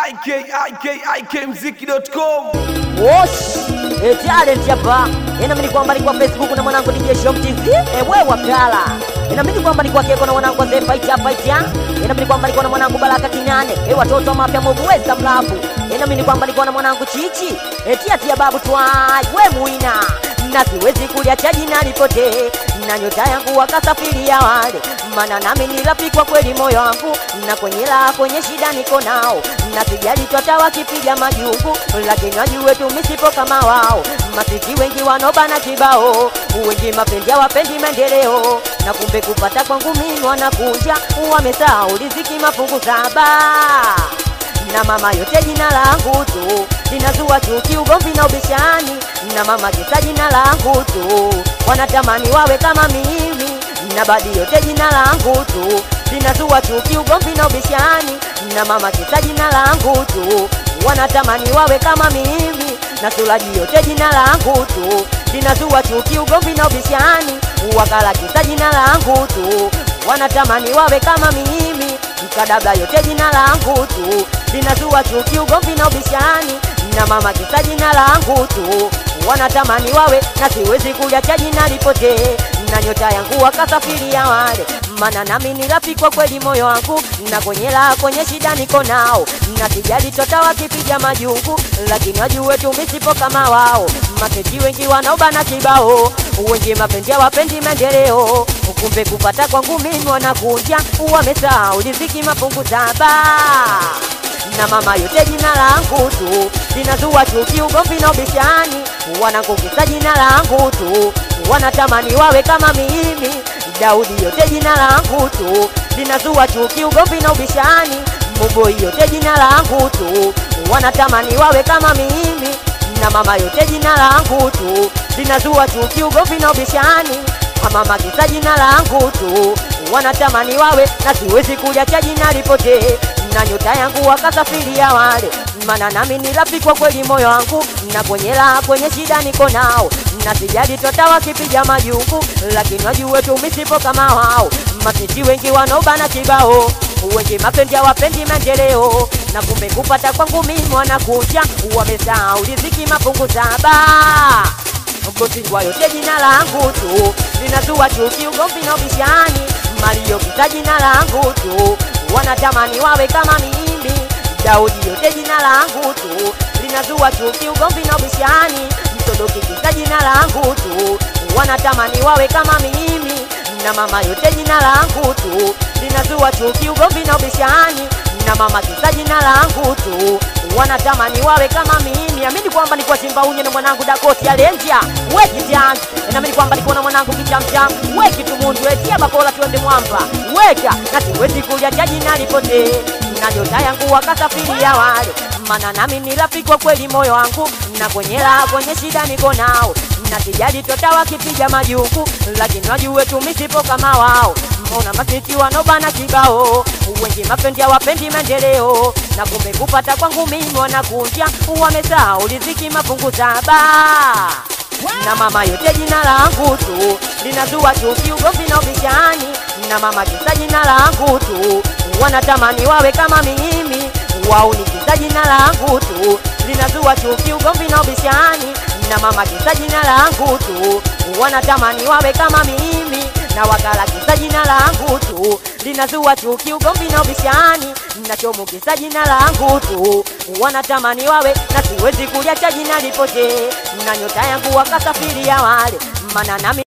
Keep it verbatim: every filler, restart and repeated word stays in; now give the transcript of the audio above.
I K I K I K mziki dot com. Wosh, e talent hapa. Inaamini kwamba ni kwa Facebook na mwanangu D J Shom T V. Ewe wakala. Inaamini kwamba ni kwa Keko na mwanangu Zee Fight Fight ya. Inaamini kwamba ni kwa mwanangu Baraka Kinane. E watoto mapya Mobu Weza Mlabu. Inaamini kwamba ni kwa mwanangu Chichi. E tia tia babu twai. We muina. Na siwezi kuliacha jina lipote. Na nyota yangu wakasafiria wale. Mana nami nilapikwa kweli moyo wangu. Na kwenye la kwenye shida niko nao. Na sijali tota wakipiga majungu. Lakini wajue tumisipo kama wao. Masiti wengi wanobana kibao. Wengi mapenzi wapendi maendeleo. Na kumbe kupata kwangu mimi wanakunja. Wamesahau riziki mafungu saba. Na mama yote jina langu tu. Linazua chuki ugomvi na ubishani. Na mama kisa jina langu tu. Wanatamani wawe kama mimi. Na badi yote jina langu tu. Linazua chuki ugomvi na ubishani. Na mama kisa jina langu tu. Wanatamani wawe kama mimi. Na sulaji yote jina langu tu. Linazua chuki ugomvi na ubishani. Wakala kisa jina langu tu. Wanatamani wawe kama mimi. Mkadabla yote jina langu tu. Linazua chuki ugomvi na ubishani. Na mama kisa jina langu tu. Wanatamani wawe na siwezi kuliacha jina lipote. Na nyota yangu wakasafiria wale. Mana nami nilapikwa kweli moyo wangu. Na kwenye la kwenye shida niko nao. Na sijali tota wakipiga majungu. Lakini wajue tumisipo kama wao. Maseti wengi wanaobana kibao. Wengi mapenzi wapendi maendeleo. Kumbe kupata kwangu mimi wanakunja. Wamesahau riziki mafungu saba. Na mama yote jina langu tu. Linazua chuki ugomvi na ubishani. Wanakukisa jina langu tu. Wanatamani wawe kama mimi. Daudi yote jina langu tu. Linazua chuki ugomvi na ubishani. Muboi yote jina langu tu. Wanatamani wawe kama mimi. Na mama yote jina langu tu. Linazua chuki ugomvi na ubishani. Mama kisa jina langu tu. Wanatamani wawe na siwezi kuliacha jina lipote. Na nyota yangu wakasafiria wale. Mana nami nilapikwa kweli moyo wangu. Na kwenye la kwenye shida niko nao. Na sijali tota wakipiga majungu. Lakini wajue tumisipo kama wao. Masiti wengi wanobana kibao. Wengi mapenzi wapendi maendeleo. Na kumbe kupata kwangu mimi wanakunja. Wamesahau riziki mafungu saba. Mkosingwa yote jina langu tu. Linazua chuki ugomvi na ubishani. Mario kisa jina langu tu. Wanatamani wawe kama mimi. Daudi yote jina langu tu. Linazua chuki ugomvi na ubishani. Mtodoki kisa jina langu tu. Wanatamani wawe kama mimi. Na mama yote jina langu tu. Linazua chuki ugomvi na ubishani. Na mama kisa jina langu tu. Wanatamani wawe kama mimi. Amini kwamba ni kwa Simba unye na mwanangu Dakoti ya Lenja. Weki tiangu. Amini kwamba ni kwa mwanangu Kichamcham. Weki tumundu etia bakola tuende mwamba. Weka na siwezi kuliacha jina lipote. Na nyota yangu wakasafiria wale. Mana nami nilapikwa kweli moyo wangu. Na kwenye la kwenye shida niko nao. Na sijali tota wakipiga majungu. Lakini wajue tumisipo kama wao. Mbona masiti wanobana kibao. Wengi mapenzi wapendi maendeleo. Na kumbe kupata kwangu mimi wanakunja. Wamesahau riziki mafungu saba. Na mama yote jina langu tu. Linazua chuki ugomvi na ubishani. Na mama kisa jina langu tu. Wanatamani wawe kama mimi. Wao ni kisa jina langu tu. Linazua chuki ugomvi na ubishani. Na mama kisa jina langu tu. Wanatamani wawe kama mimi. Na wakala kisa jina langu tu. Linazua chuki ugomvi na ubishani. Na chomu kisa jina langu tu. Wanatamani wawe na siwezi kuliacha jina lipote. Na nyota yangu wakasafiria wale. Mana nami